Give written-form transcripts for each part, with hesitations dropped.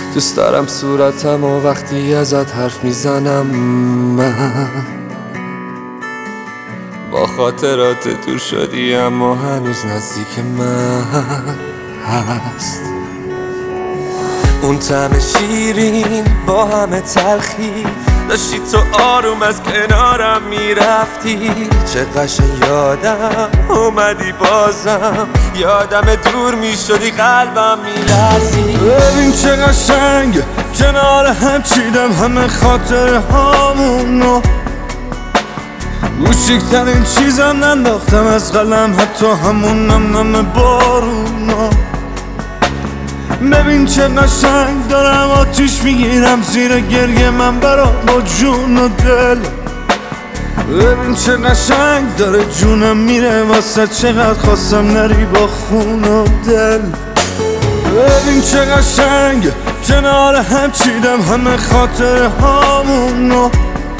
دوست دارم صورتم و وقتی ازت حرف میزنم من با خاطرات دور شدی اما هنوز نزدیک من هست. اون طعم شیرین با همه تلخی داشتی تو آروم از کنارم میرفتی، چه قشنگ یادم اومدی بازم، یادم دور میشدی قلبم میلرزی. ببین چه قشنگ کنار هم چیدم همه خاطر هامونو، کوچیکترین چیزم ننداختم از قلم حتی همون نم بارونا. ببین چه قشنگ دارم آتیش میگیرم زیر گریه من برات با جون و دل. ببین چه قشنگ داره جونم میره واسه چقدر خواستم نری با خون و دل. ببین چه قشنگ کنار هم چیدم همه خاطر هامونو،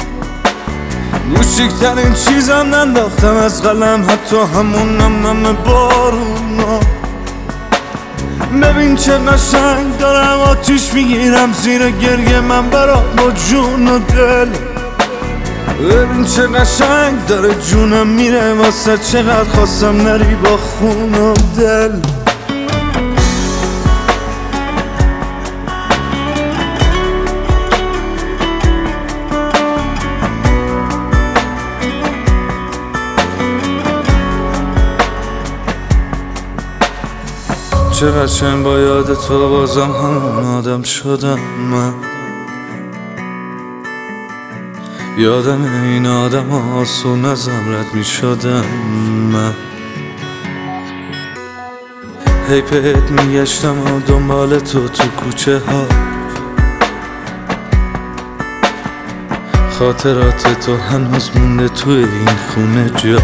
کوچیکترین چیزم ننداختم از قلم حتی همون نم بارونا. ببین چه قشنگ دارم آتیش میگیرم زیر گریه من برات با جون و دل. ببین چه قشنگ داره جونم میره واسه چقدر خواستم نری با خون و دل. چه قشنگ با یاد تو بازم همون آدم شدم من، یادم این آدم آسون ازم رد می شدم من. هی بهت میگشتم و دنبال تو کوچه ها، خاطرات تو هنوز مونده توی این خونه جا.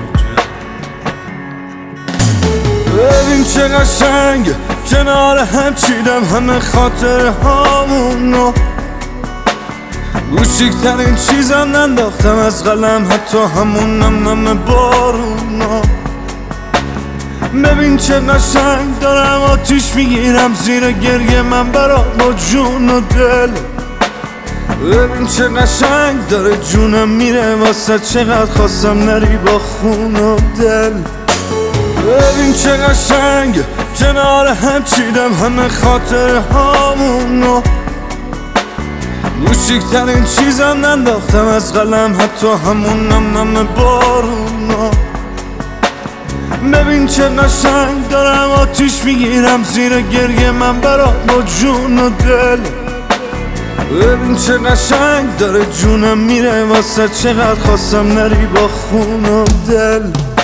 ببین چه قشنگ کنار هم چیدم همه خاطر هامونو، کوچیکترین چیزم ننداختم از قلم حتی همون نم بارونا. ببین چه قشنگ دارم آتیش میگیرم زیر گریه من برات با جون و دل. ببین چه قشنگ داره جونم میره واسه چقدر خواستم نری با خون و دل. ببین چه قشنگ کنار هم چیدم همه خاطر هامونو، کوچیکترین چیزم ننداختم از قلم حتی همون نم بارونا. ببین چه قشنگ دارم آتیش میگیرم زیر گریه من برات با جون و دل. ببین چه قشنگ داره جونم میره واسه چقدر خواستم نری با خون و دل.